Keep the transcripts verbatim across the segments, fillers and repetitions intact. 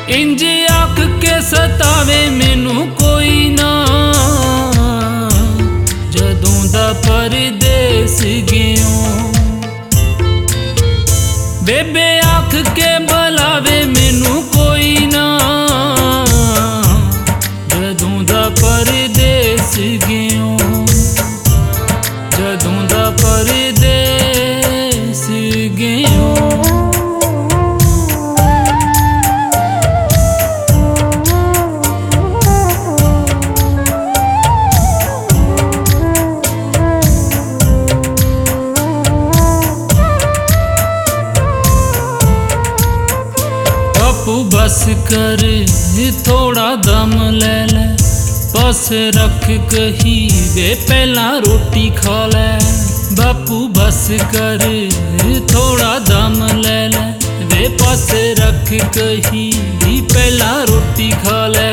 इंज आख के सतावे मैनू कोई ना, जदों दा परदेस गयो। बेबे आख के बुलावे मैनू कोई ना, जदों दा परदेस गयो, जदों दा परदेस गयो। बस कर थोड़ा दम ले ले, बस रख कही वे पहला रोटी खा ले। बापू बस कर थोड़ा दम ले ले, वे बस रख कही पहला रोटी खा ले।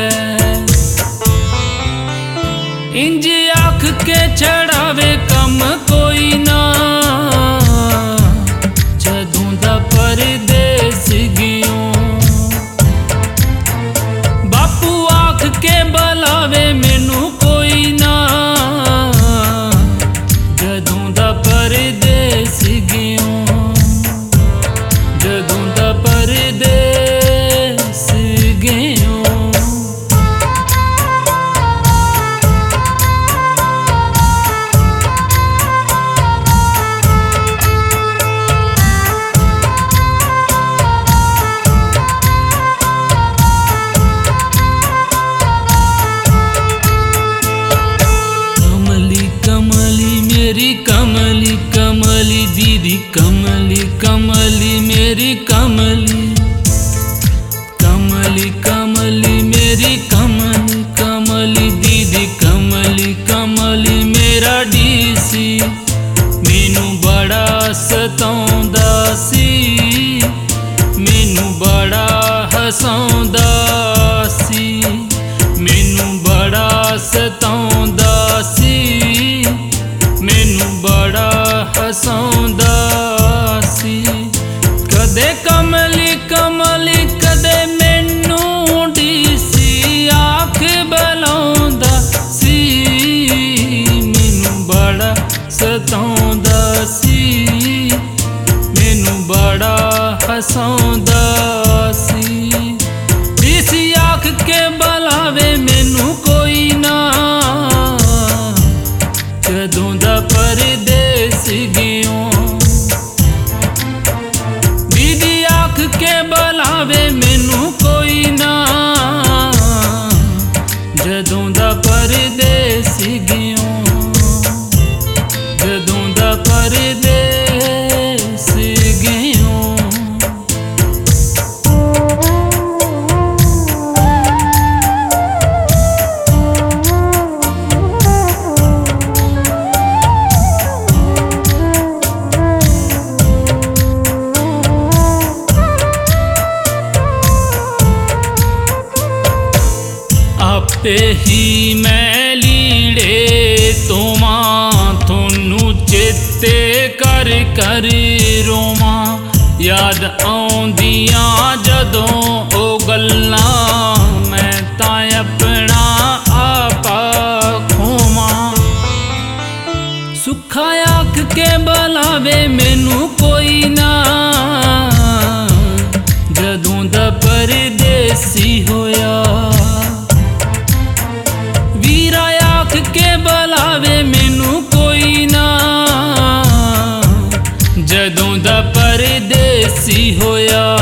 इंज आख के चढ़ावे कम कोई ना, जदों दा परदेस गयो। के बुलावे मैनू कोई ना, जदों दा परदेस गयो, जदों दा परदेस गयो। मेरी कमली कमली दीदी कमली कमली मेरी कमली, कमली कमली मेरी कमली कमली दीदी कमली कमली मेरा डीसी। मैनू बड़ा सताउंदा सी, मैनू बड़ा हसाउंदा सी, मैनू बड़ा सताउंदा सी, मैनू बड़ा हसाउंदा सी। कदे कमली कमली कदे मैनू डीसी आख बुलाउंदा सी, मैनू बड़ा सताउंदा सी, मैनू बड़ा हसाउंदा सी। डीसी आख के बुलावे मैनू कोई ना, जदों दा परदेस गयो। दीदी आख के बुलावे मैनू कोई ना, जदों दा परदेस गयो, जदों दा परदेस गयो। आपे ही मैं लीड़े तोवां, थोनू चेते कर कर रोवां। याद आउंदियां जदों ओ गल्लां, मैं तां अपना आपा खोवां। सुखा आख के बुलावे मैनू कोई ना, जदों दा परदेसी होया। वीरा आख के बुलावे मैनू कोई ना, जदों दा परदेसी होया।